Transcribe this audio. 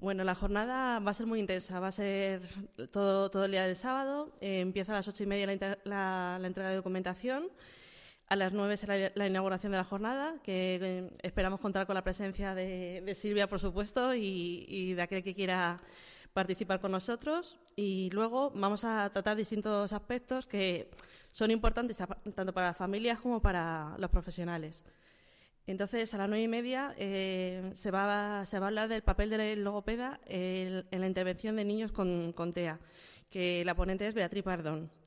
Bueno, la jornada va a ser muy intensa, va a ser todo el día del sábado. Empieza a las 8:30 la entrega de documentación. A las 9 será la inauguración de la jornada, que esperamos contar con la presencia de Silvia, por supuesto, y de aquel que quiera participar con nosotros. Y luego vamos a tratar distintos aspectos que son importantes tanto para las familias como para los profesionales. Entonces, a las 9:30 se va a hablar del papel del logopeda en la intervención de niños con TEA, que la ponente es Beatriz Pardón.